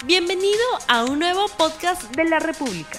Bienvenido a un nuevo podcast de La República.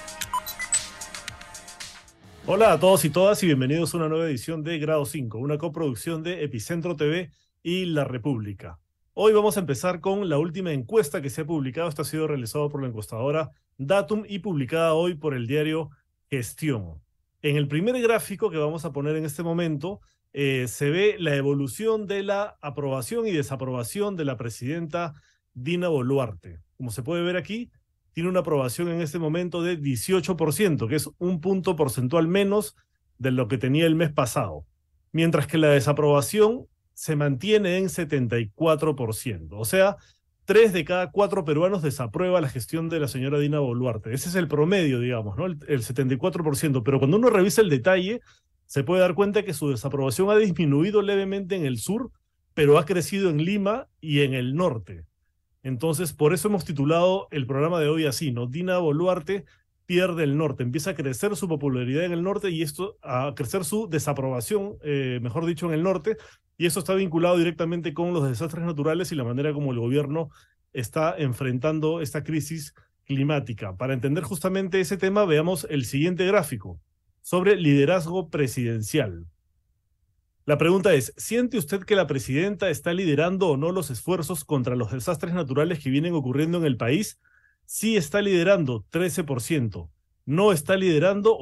Hola a todos y todas y bienvenidos a una nueva edición de Grado 5, una coproducción de Epicentro TV y La República. Hoy vamos a empezar con la última encuesta que se ha publicado. Esto ha sido realizado por la encuestadora Datum y publicada hoy por el diario Gestión. En el primer gráfico que vamos a poner en este momento se ve la evolución de la aprobación y desaprobación de la presidenta Dina Boluarte. Como se puede ver aquí, tiene una aprobación en este momento de 18%, que es un punto porcentual menos de lo que tenía el mes pasado, mientras que la desaprobación se mantiene en 74%. O sea, 3 de cada 4 peruanos desaprueba la gestión de la señora Dina Boluarte. Ese es el promedio, digamos, ¿no? El 74%. Pero cuando uno revisa el detalle, se puede dar cuenta que su desaprobación ha disminuido levemente en el sur, pero ha crecido en Lima y en el norte. Entonces, por eso hemos titulado el programa de hoy así, ¿no? Dina Boluarte pierde el norte, empieza a crecer su popularidad en el norte y esto, a crecer su desaprobación, mejor dicho, en el norte, y eso está vinculado directamente con los desastres naturales y la manera como el gobierno está enfrentando esta crisis climática. Para entender justamente ese tema, veamos el siguiente gráfico sobre liderazgo presidencial. La pregunta es, ¿siente usted que la presidenta está liderando o no los esfuerzos contra los desastres naturales que vienen ocurriendo en el país? Sí está liderando, 13%. No está liderando,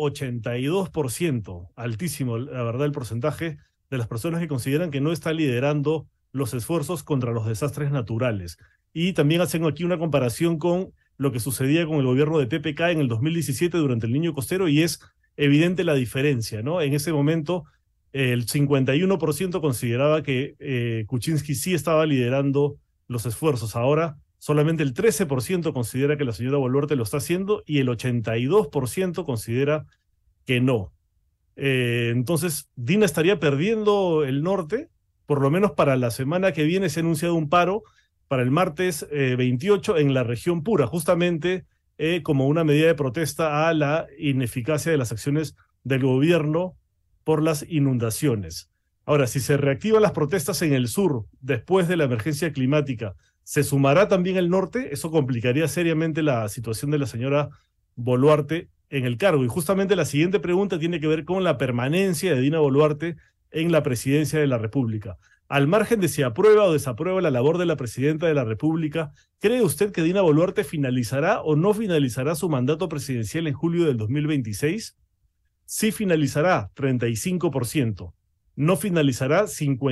82%. Altísimo, la verdad, el porcentaje de las personas que consideran que no está liderando los esfuerzos contra los desastres naturales. Y también hacen aquí una comparación con lo que sucedía con el gobierno de PPK en el 2017 durante el Niño Costero y es evidente la diferencia, ¿no? En ese momento el 51% consideraba que Kuczynski sí estaba liderando los esfuerzos. Ahora solamente el 13% considera que la señora Boluarte lo está haciendo y el 82% considera que no. Entonces, Dina estaría perdiendo el norte. Por lo menos para la semana que viene se ha anunciado un paro para el martes 28 en la región Pura, justamente como una medida de protesta a la ineficacia de las acciones del gobierno por las inundaciones. Ahora, si se reactivan las protestas en el sur después de la emergencia climática, ¿se sumará también el norte? Eso complicaría seriamente la situación de la señora Boluarte en el cargo. Y justamente la siguiente pregunta tiene que ver con la permanencia de Dina Boluarte en la presidencia de la República. Al margen de si aprueba o desaprueba la labor de la presidenta de la República, ¿cree usted que Dina Boluarte finalizará o no finalizará su mandato presidencial en julio del 2026? Sí finalizará, 35%. No finalizará,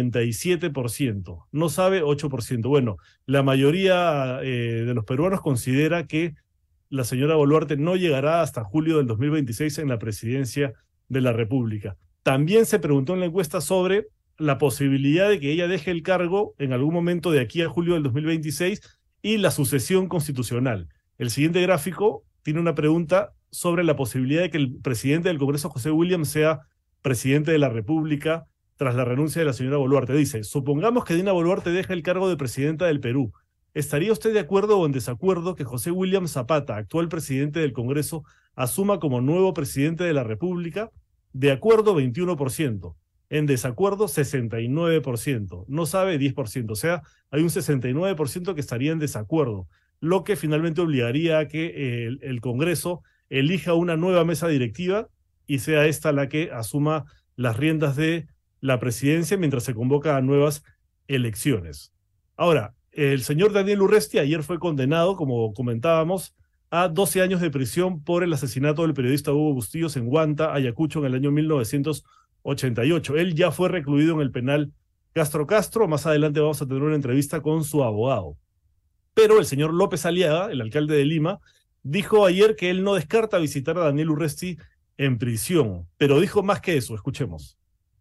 57%. No sabe, 8%. Bueno, la mayoría de los peruanos considera que la señora Boluarte no llegará hasta julio del 2026 en la presidencia de la República. También se preguntó en la encuesta sobre la posibilidad de que ella deje el cargo en algún momento de aquí a julio del 2026 y la sucesión constitucional. El siguiente gráfico tiene una pregunta sobre la posibilidad de que el presidente del Congreso, José Williams, sea presidente de la República tras la renuncia de la señora Boluarte. Dice, supongamos que Dina Boluarte deja el cargo de presidenta del Perú. ¿Estaría usted de acuerdo o en desacuerdo que José Williams Zapata, actual presidente del Congreso, asuma como nuevo presidente de la República? De acuerdo, 21%. En desacuerdo, 69%. No sabe, 10%. O sea, hay un 69% que estaría en desacuerdo, lo que finalmente obligaría a que el Congreso elija una nueva mesa directiva y sea esta la que asuma las riendas de la presidencia mientras se convoca a nuevas elecciones. Ahora, el señor Daniel Urresti ayer fue condenado, como comentábamos, a 12 años de prisión por el asesinato del periodista Hugo Bustillos en Huanta, Ayacucho, en el año 1988. Él ya fue recluido en el penal Castro Castro. Más adelante vamos a tener una entrevista con su abogado. Pero el señor López Aliaga, el alcalde de Lima, dijo ayer que él no descarta visitar a Daniel Urresti en prisión, pero dijo más que eso. Escuchemos.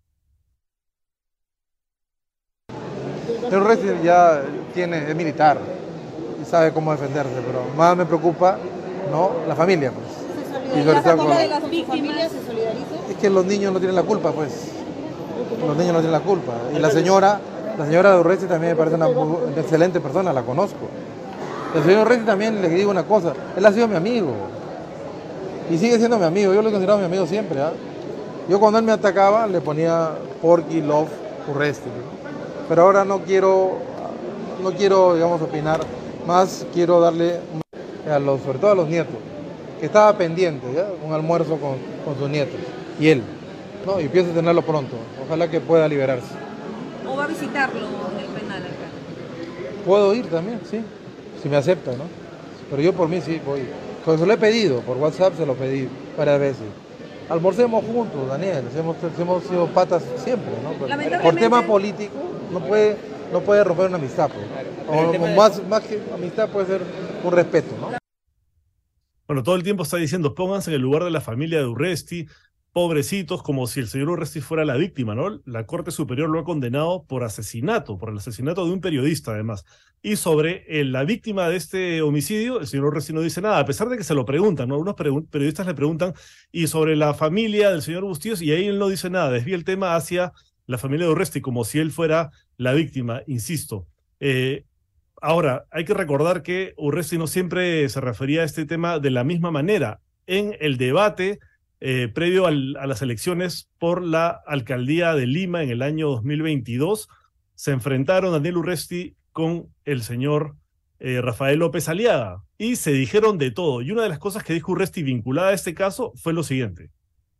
El Urresti ya es militar y sabe cómo defenderse, pero más me preocupa, ¿no?, la familia, pues. ¿Y la familia de las víctimas se solidarizó? Es que los niños no tienen la culpa, pues. Los niños no tienen la culpa. Y la señora de Urresti también me parece una excelente persona, la conozco. El señor Urresti también, le digo una cosa, él ha sido mi amigo. Y sigue siendo mi amigo, yo lo he considerado mi amigo siempre, ¿eh? Yo cuando él me atacaba le ponía Porky, Love, Urresti, ¿no? Pero ahora no quiero, digamos, opinar Más quiero darle, sobre todo a los nietos, que estaba pendiente, ¿ya? Un almuerzo con sus nietos y él, ¿no? Y pienso tenerlo pronto, ojalá que pueda liberarse. ¿O va a visitarlo en el penal acá? Puedo ir también, sí, si me acepta, ¿no? Pero yo por mí sí voy. Pues se lo he pedido, por WhatsApp se lo pedí varias veces. Almorcemos juntos, Daniel, hemos sido patas siempre, ¿no? Por tema político no puede romper una amistad, pues. O más que amistad puede ser un respeto, ¿no? Bueno, todo el tiempo está diciendo, pónganse en el lugar de la familia de Urresti, pobrecitos, como si el señor Urresti fuera la víctima, ¿no? La Corte Superior lo ha condenado por asesinato, por el asesinato de un periodista, además. Y sobre la víctima de este homicidio, el señor Urresti no dice nada, a pesar de que se lo preguntan, ¿no? Algunos periodistas le preguntan, y sobre la familia del señor Bustíos, y ahí él no dice nada, desvía el tema hacia la familia de Urresti, como si él fuera la víctima, insisto. Ahora, hay que recordar que Urresti no siempre se refería a este tema de la misma manera. En el debate previo a las elecciones por la alcaldía de Lima en el año 2022, se enfrentaron Daniel Urresti con el señor Rafael López Aliaga y se dijeron de todo. Y una de las cosas que dijo Urresti vinculada a este caso fue lo siguiente.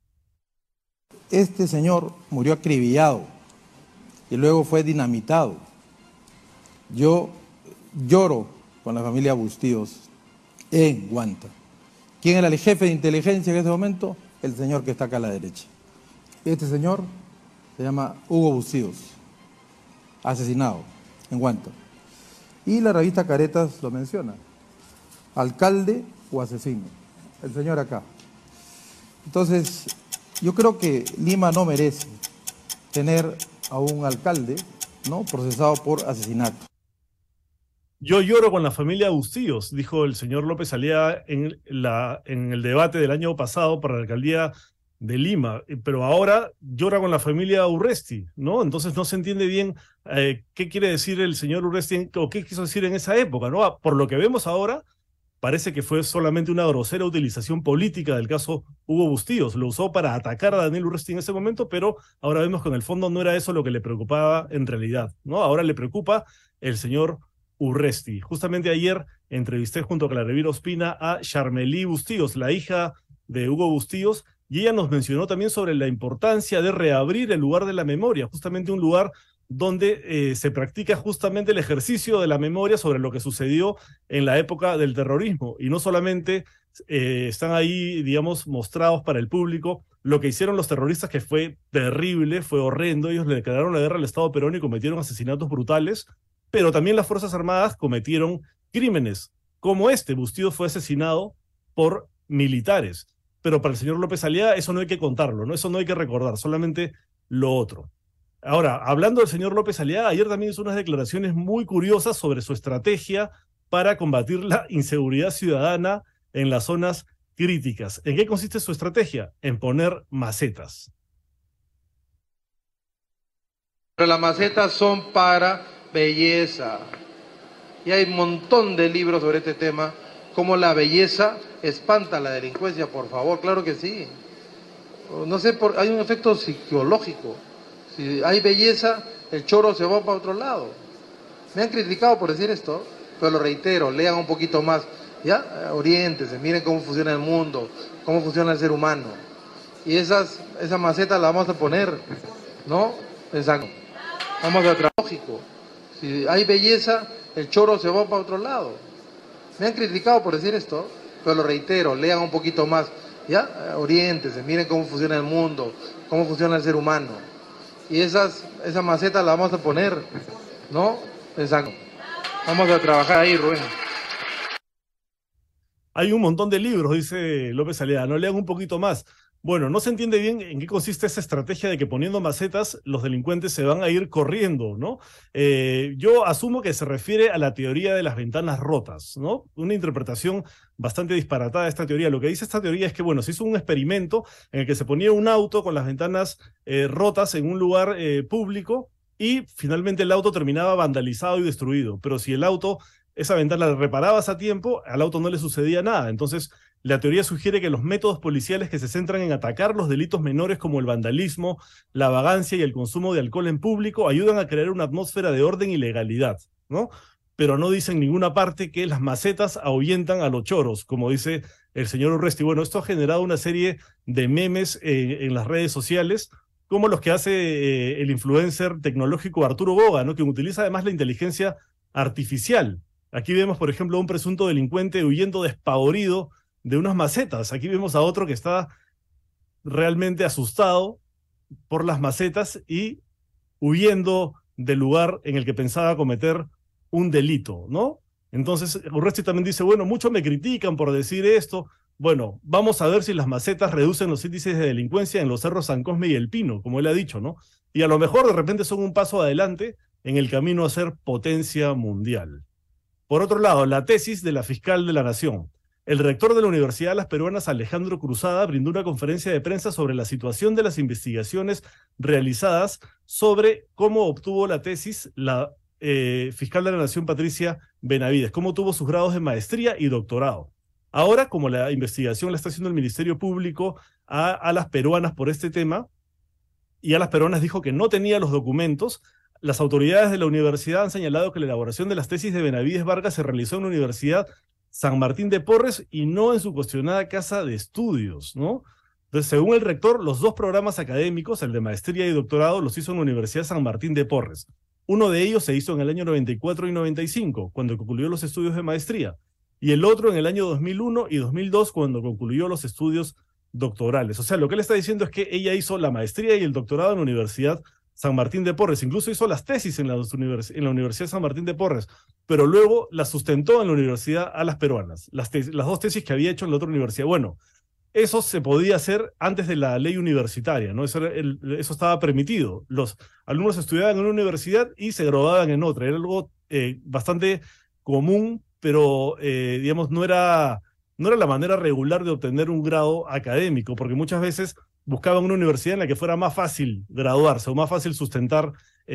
Este señor murió acribillado y luego fue dinamitado. Yo lloro con la familia Bustíos en Guanta. ¿Quién era el jefe de inteligencia en ese momento? El señor que está acá a la derecha. Este señor se llama Hugo Bustíos, asesinado en Guanta. Y la revista Caretas lo menciona, alcalde o asesino, el señor acá. Entonces, yo creo que Lima no merece tener a un alcalde, ¿no?, procesado por asesinato. Yo lloro con la familia Bustíos, dijo el señor López Aliaga en el debate del año pasado para la alcaldía de Lima, pero ahora llora con la familia Urresti, ¿no? Entonces no se entiende bien qué quiere decir el señor Urresti o qué quiso decir en esa época, ¿no? Por lo que vemos ahora, parece que fue solamente una grosera utilización política del caso Hugo Bustíos. Lo usó para atacar a Daniel Urresti en ese momento, pero ahora vemos que en el fondo no era eso lo que le preocupaba en realidad, ¿no? Ahora le preocupa el señor Urresti. Justamente ayer entrevisté junto a Clarevira Ospina a Charmelí Bustíos, la hija de Hugo Bustíos, y ella nos mencionó también sobre la importancia de reabrir el lugar de la memoria, justamente un lugar donde se practica justamente el ejercicio de la memoria sobre lo que sucedió en la época del terrorismo, y no solamente están ahí, digamos, mostrados para el público lo que hicieron los terroristas, que fue terrible, fue horrendo. Ellos le declararon la guerra al Estado peruano y cometieron asesinatos brutales, pero también las Fuerzas Armadas cometieron crímenes, como este. Bustíos fue asesinado por militares, pero para el señor López Aliaga eso no hay que contarlo, ¿no? Eso no hay que recordar, solamente lo otro. Ahora, hablando del señor López Aliaga, ayer también hizo unas declaraciones muy curiosas sobre su estrategia para combatir la inseguridad ciudadana en las zonas críticas. ¿En qué consiste su estrategia? En poner macetas. Pero las macetas son para belleza. Y hay un montón de libros sobre este tema, cómo la belleza espanta la delincuencia, por favor, claro que sí. No sé, hay un efecto psicológico. Si hay belleza, el choro se va para otro lado. Me han criticado por decir esto, pero lo reitero, lean un poquito más, ya, oriéntense, miren cómo funciona el mundo, cómo funciona el ser humano. Y esas macetas las vamos a poner, ¿no? Pensando, vamos a trabajar. Si hay belleza, el choro se va para otro lado. Me han criticado por decir esto, pero lo reitero, lean un poquito más, ya, oriéntense, miren cómo funciona el mundo, cómo funciona el ser humano. Y esas macetas las vamos a poner, ¿no? Pensando, vamos a trabajar ahí, Rubén. Hay un montón de libros, dice López Aliaga, no lean un poquito más. Bueno, no se entiende bien en qué consiste esa estrategia de que poniendo macetas los delincuentes se van a ir corriendo, ¿no? Yo asumo que se refiere a la teoría de las ventanas rotas, ¿no? Una interpretación bastante disparatada de esta teoría. Lo que dice esta teoría es que, bueno, se hizo un experimento en el que se ponía un auto con las ventanas rotas en un lugar público y finalmente el auto terminaba vandalizado y destruido. Pero si esa ventana la reparabas a tiempo, al auto no le sucedía nada. Entonces, la teoría sugiere que los métodos policiales que se centran en atacar los delitos menores como el vandalismo, la vagancia y el consumo de alcohol en público ayudan a crear una atmósfera de orden y legalidad, ¿no? pero no dice en ninguna parte que las macetas ahuyentan a los choros, como dice el señor Urresti. Bueno, esto ha generado una serie de memes en las redes sociales, como los que hace el influencer tecnológico Arturo Boga, ¿no? Que utiliza además la inteligencia artificial. Aquí vemos, por ejemplo, a un presunto delincuente huyendo despavorido de unas macetas. Aquí vemos a otro que está realmente asustado por las macetas y huyendo del lugar en el que pensaba cometer un delito, ¿no? Entonces, Urresti también dice, bueno, muchos me critican por decir esto. Bueno, vamos a ver si las macetas reducen los índices de delincuencia en los cerros San Cosme y El Pino, como él ha dicho, ¿no? Y a lo mejor de repente son un paso adelante en el camino a ser potencia mundial. Por otro lado, la tesis de la fiscal de la Nación. El rector de la Universidad de las Peruanas, Alejandro Cruzada, brindó una conferencia de prensa sobre la situación de las investigaciones realizadas sobre cómo obtuvo la tesis la fiscal de la Nación, Patricia Benavides, cómo tuvo sus grados de maestría y doctorado. Ahora, como la investigación la está haciendo el Ministerio Público a las peruanas por este tema, y a las peruanas dijo que no tenía los documentos, las autoridades de la universidad han señalado que la elaboración de las tesis de Benavides Vargas se realizó en la Universidad San Martín de Porres y no en su cuestionada casa de estudios, ¿no? Entonces, según el rector, los dos programas académicos, el de maestría y doctorado, los hizo en la Universidad San Martín de Porres. Uno de ellos se hizo en el año 94 y 95, cuando concluyó los estudios de maestría, y el otro en el año 2001 y 2002, cuando concluyó los estudios doctorales. O sea, lo que él está diciendo es que ella hizo la maestría y el doctorado en la Universidad San Martín de Porres, incluso hizo las tesis en la Universidad San Martín de Porres, pero luego las sustentó en la Universidad a las Peruanas, las dos tesis que había hecho en la otra universidad. Bueno, eso se podía hacer antes de la ley universitaria, ¿no? Eso estaba permitido. Los alumnos estudiaban en una universidad y se graduaban en otra. Era algo bastante común, pero digamos, no era la manera regular de obtener un grado académico, porque muchas veces buscaban una universidad en la que fuera más fácil graduarse o más fácil sustentar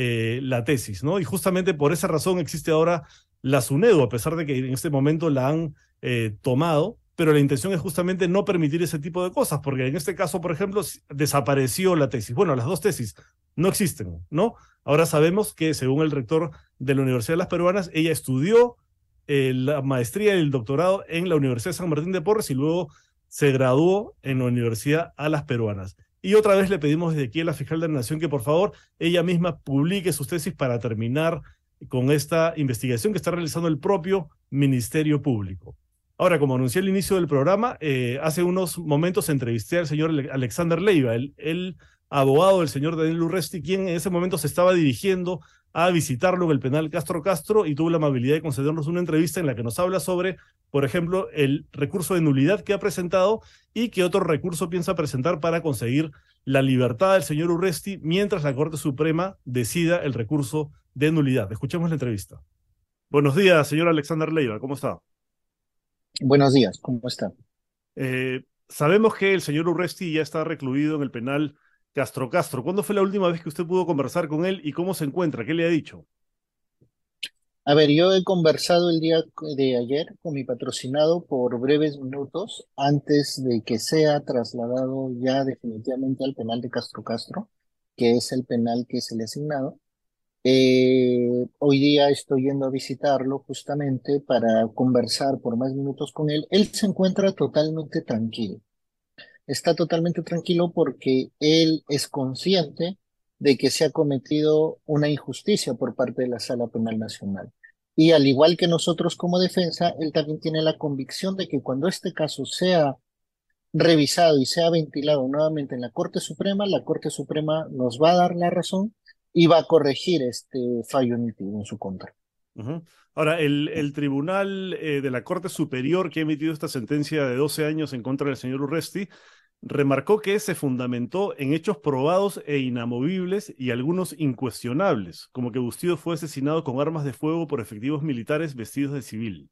la tesis, ¿no? Y justamente por esa razón existe ahora la SUNEDU, a pesar de que en este momento la han tomado, pero la intención es justamente no permitir ese tipo de cosas, porque en este caso, por ejemplo, desapareció la tesis. Bueno, las dos tesis no existen, ¿no? Ahora sabemos que, según el rector de la Universidad de las Peruanas, ella estudió la maestría y el doctorado en la Universidad de San Martín de Porres y luego se graduó en la Universidad a las Peruanas. Y otra vez le pedimos desde aquí a la fiscal de la Nación que por favor ella misma publique sus tesis para terminar con esta investigación que está realizando el propio Ministerio Público. Ahora, como anuncié al inicio del programa, hace unos momentos entrevisté al señor Alexander Leiva, el abogado del señor Daniel Urresti, quien en ese momento se estaba dirigiendo a visitarlo en el penal Castro Castro y tuvo la amabilidad de concedernos una entrevista en la que nos habla sobre, por ejemplo, el recurso de nulidad que ha presentado y qué otro recurso piensa presentar para conseguir la libertad del señor Urresti mientras la Corte Suprema decida el recurso de nulidad. Escuchemos la entrevista. Buenos días, señor Alexander Leiva, ¿cómo está? Buenos días, ¿cómo está? Sabemos que el señor Urresti ya está recluido en el penal Castro Castro. ¿Cuándo fue la última vez que usted pudo conversar con él y cómo se encuentra? ¿Qué le ha dicho? A ver, yo he conversado el día de ayer con mi patrocinado por breves minutos antes de que sea trasladado ya definitivamente al penal de Castro Castro, que es el penal que se le ha asignado. Hoy día estoy yendo a visitarlo justamente para conversar por más minutos con él. Él se encuentra totalmente tranquilo. Está totalmente tranquilo porque él es consciente de que se ha cometido una injusticia por parte de la Sala Penal Nacional. Y al igual que nosotros como defensa, él también tiene la convicción de que cuando este caso sea revisado y sea ventilado nuevamente en la Corte Suprema nos va a dar la razón y va a corregir este fallo emitido en su contra. Ahora, el tribunal de la Corte Superior que ha emitido esta sentencia de 12 años en contra del señor Urresti remarcó que se fundamentó en hechos probados e inamovibles y algunos incuestionables, como que Bustillo fue asesinado con armas de fuego por efectivos militares vestidos de civil.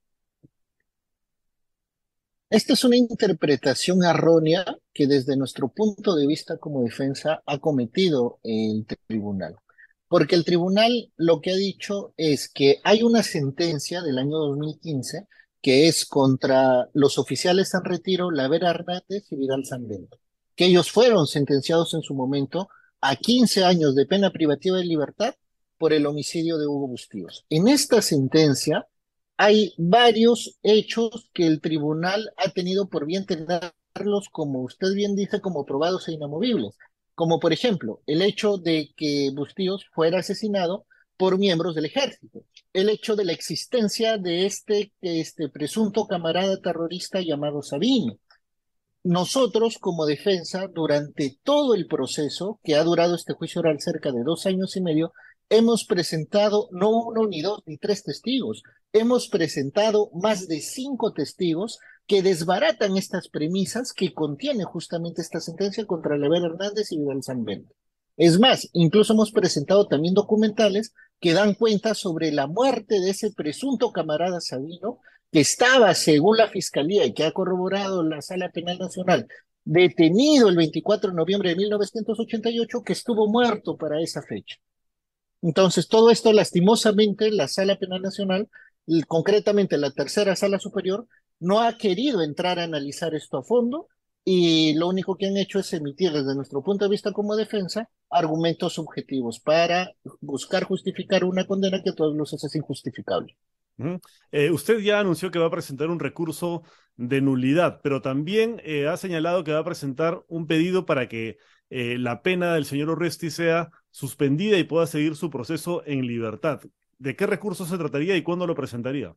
Esta es una interpretación errónea que desde nuestro punto de vista como defensa ha cometido el tribunal. Porque el tribunal lo que ha dicho es que hay una sentencia del año 2015 que es contra los oficiales en retiro, Lavera Hernández y Vidal Sandento, que ellos fueron sentenciados en su momento a 15 años de pena privativa de libertad por el homicidio de Hugo Bustíos. En esta sentencia hay varios hechos que el tribunal ha tenido por bien tenerlos, como usted bien dice, como probados e inamovibles. Como por ejemplo, el hecho de que Bustíos fuera asesinado por miembros del ejército, el hecho de la existencia de este presunto camarada terrorista llamado Sabino. Nosotros, como defensa, durante todo el proceso, que ha durado este juicio oral cerca de 2 años y medio, hemos presentado no uno, ni dos, ni tres testigos. Hemos presentado más de 5 testigos que desbaratan estas premisas que contiene justamente esta sentencia contra Lever Hernández y Vidal Sanbento. Es más, incluso hemos presentado también documentales que dan cuenta sobre la muerte de ese presunto camarada Sabino, que estaba, según la Fiscalía y que ha corroborado la Sala Penal Nacional, detenido el 24 de noviembre de 1988, que estuvo muerto para esa fecha. Entonces, todo esto, lastimosamente, la Sala Penal Nacional, y concretamente la tercera Sala Superior, no ha querido entrar a analizar esto a fondo, y lo único que han hecho es emitir, desde nuestro punto de vista como defensa, argumentos subjetivos para buscar justificar una condena que a todos luces es injustificable. Usted ya anunció que va a presentar un recurso de nulidad, pero también ha señalado que va a presentar un pedido para que la pena del señor Urresti sea suspendida y pueda seguir su proceso en libertad. ¿De qué recurso se trataría y cuándo lo presentaría?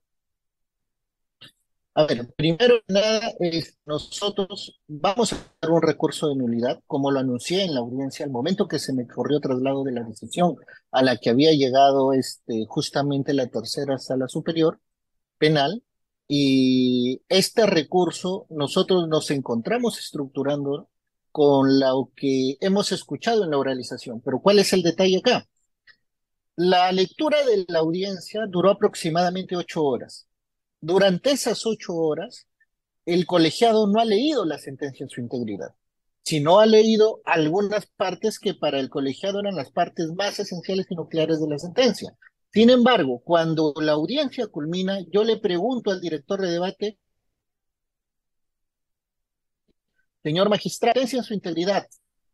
A ver, primero que nada, nosotros vamos a hacer un recurso de nulidad, como lo anuncié en la audiencia, al momento que se me corrió traslado de la decisión a la que había llegado justamente la tercera Sala Superior Penal, y este recurso nosotros nos encontramos estructurando con lo que hemos escuchado en la oralización. Pero ¿cuál es el detalle acá? La lectura de la audiencia duró aproximadamente 8 horas. Durante esas 8 horas, el colegiado no ha leído la sentencia en su integridad, sino ha leído algunas partes que para el colegiado eran las partes más esenciales y nucleares de la sentencia. Sin embargo, cuando la audiencia culmina, yo le pregunto al director de debate, señor magistrado, sentencia en su integridad,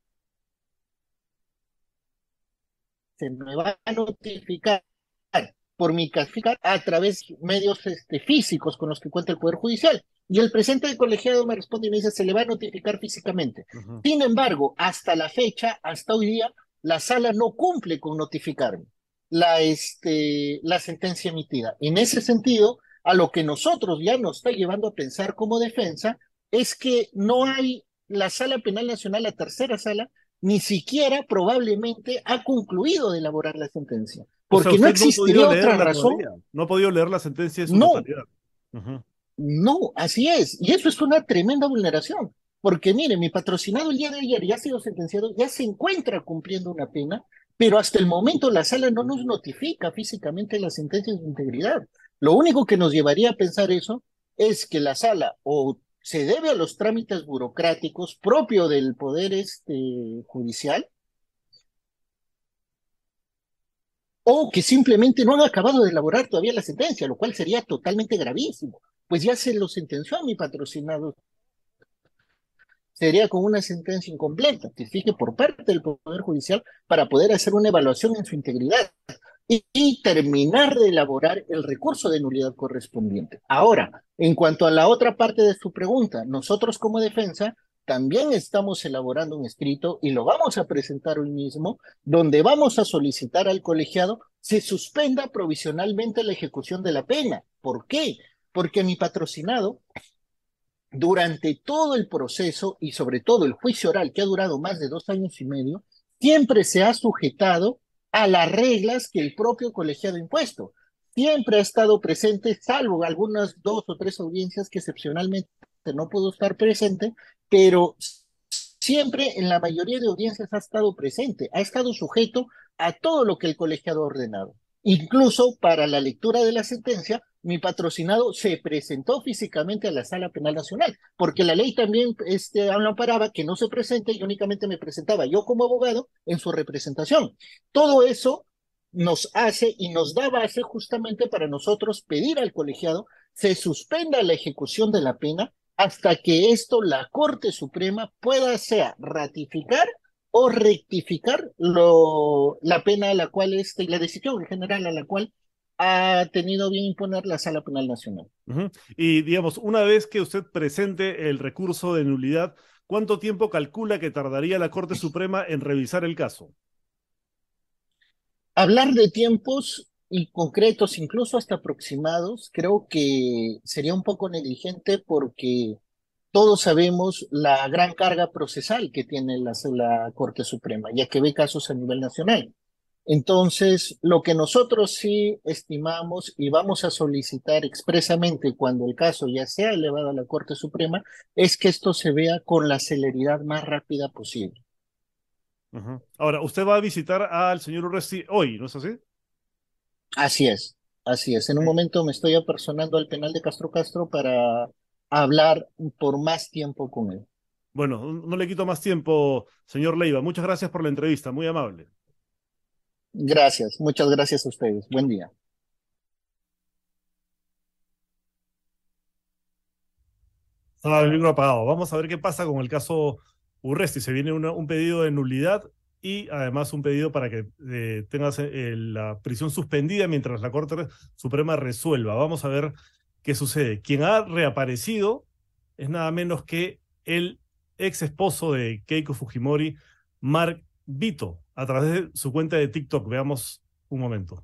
se me va a notificar por mi calificar a través de medios físicos con los que cuenta el Poder Judicial. Y el presidente del colegiado me responde y me dice, se le va a notificar físicamente. Sin embargo, hasta la fecha, hasta hoy día, la sala no cumple con notificarme la sentencia emitida. En ese sentido, a lo que nosotros ya nos está llevando a pensar como defensa es que no hay la Sala Penal Nacional, la tercera sala, ni siquiera probablemente ha concluido de elaborar la sentencia. Porque no existiría otra razón. No ha podido leer la sentencia en su totalidad. No, así es. Y eso es una tremenda vulneración. Porque mire, mi patrocinado el día de ayer ya ha sido sentenciado, ya se encuentra cumpliendo una pena, pero hasta el momento la sala no nos notifica físicamente la sentencia en su integridad. Lo único que nos llevaría a pensar eso es que la sala o se debe a los trámites burocráticos propios del Poder Judicial, o que simplemente no han acabado de elaborar todavía la sentencia, lo cual sería totalmente gravísimo, pues ya se lo sentenció a mi patrocinado. Sería con una sentencia incompleta, que fije por parte del Poder Judicial para poder hacer una evaluación en su integridad y terminar de elaborar el recurso de nulidad correspondiente. Ahora, en cuanto a la otra parte de su pregunta, nosotros como defensa también estamos elaborando un escrito y lo vamos a presentar hoy mismo, donde vamos a solicitar al colegiado se suspenda provisionalmente la ejecución de la pena. ¿Por qué? Porque mi patrocinado, durante todo el proceso y sobre todo el juicio oral que ha durado más de 2 años y medio, siempre se ha sujetado a las reglas que el propio colegiado ha impuesto. Siempre ha estado presente, salvo algunas 2 o 3 audiencias que excepcionalmente no pudo estar presente, pero siempre en la mayoría de audiencias ha estado presente, ha estado sujeto a todo lo que el colegiado ha ordenado. Incluso para la lectura de la sentencia, mi patrocinado se presentó físicamente a la Sala Penal Nacional, porque la ley también amparaba que no se presente y únicamente me presentaba yo como abogado en su representación. Todo eso nos hace y nos da base justamente para nosotros pedir al colegiado se suspenda la ejecución de la pena hasta que esto la Corte Suprema pueda sea ratificar o rectificar la pena a la cual la decisión general a la cual ha tenido bien imponer la Sala Penal Nacional. Ujú. Y digamos, una vez que usted presente el recurso de nulidad, ¿cuánto tiempo calcula que tardaría la Corte Suprema en revisar el caso? Hablar de tiempos y concretos, incluso hasta aproximados, creo que sería un poco negligente porque todos sabemos la gran carga procesal que tiene la Corte Suprema, ya que ve casos a nivel nacional. Entonces, lo que nosotros sí estimamos y vamos a solicitar expresamente cuando el caso ya sea elevado a la Corte Suprema es que esto se vea con la celeridad más rápida posible. Ujú. Ahora, usted va a visitar al señor Urresti hoy, ¿no es así? Así es, así es. En un Sí. momento me estoy apersonando al penal de Castro Castro para hablar por más tiempo con él. Bueno, no le quito más tiempo, señor Leiva. Muchas gracias por la entrevista, muy amable. Gracias, muchas gracias a ustedes. Buen día. Estaba el micro apagado. Vamos a ver qué pasa con el caso Urresti. Se viene un pedido de nulidad y además un pedido para que tengas la prisión suspendida mientras la Corte Suprema resuelva. Vamos a ver qué sucede. Quien ha reaparecido es nada menos que el ex esposo de Keiko Fujimori, Mark Vito, a través de su cuenta de TikTok. Veamos un momento.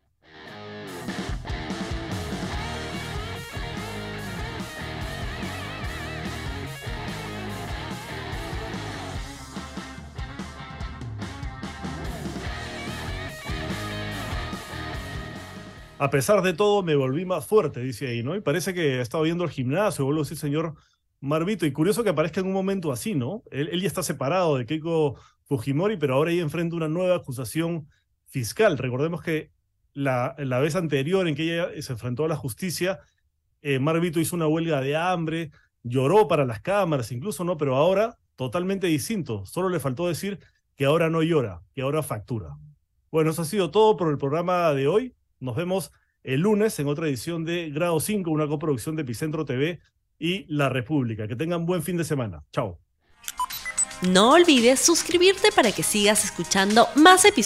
A pesar de todo, me volví más fuerte, dice ahí, ¿no? Y parece que ha estado viendo el gimnasio, vuelvo a decir, señor Marvito. Y curioso que aparezca en un momento así, ¿no? Él ya está separado de Keiko Fujimori, pero ahora ya enfrenta una nueva acusación fiscal. Recordemos que la vez anterior en que ella se enfrentó a la justicia, Marvito hizo una huelga de hambre, lloró para las cámaras incluso, ¿no? Pero ahora totalmente distinto. Solo le faltó decir que ahora no llora, que ahora factura. Bueno, eso ha sido todo por el programa de hoy. Nos vemos el lunes en otra edición de Grado 5, una coproducción de Epicentro TV y La República. Que tengan buen fin de semana. Chao. No olvides suscribirte para que sigas escuchando más episodios